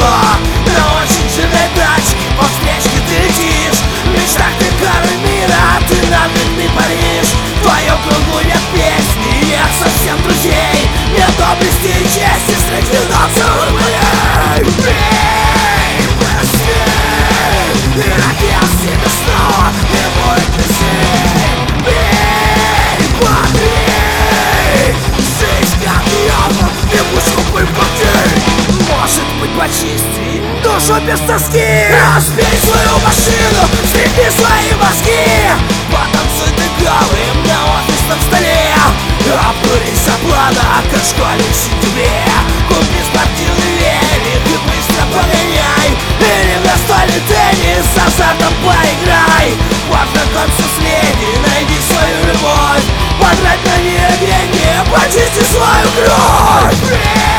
На очень жирной тачке по встречке ты летишь. В мечтах ты король мира, ты надменный Париж. В твоем кругу нет песни, нет совсем друзей, нет доблести и чести среди целых моей. Бей, прости, и родил себе снова, не будет весей. Бей, подри, жизнь как яма, и пусть купы пути. Может быть почисти душу без тоски, разбей свою машину, стряхни свои мозги. Потанцуй ты голым на офисном столе, обдурись от плана, как школьник в сентябре. Купи спортивный велик и быстро погоняй, или в настольный теннис с азартом поиграй. Познакомься с леди, найди свою любовь, потрать на нее деньги, почисти свою кровь.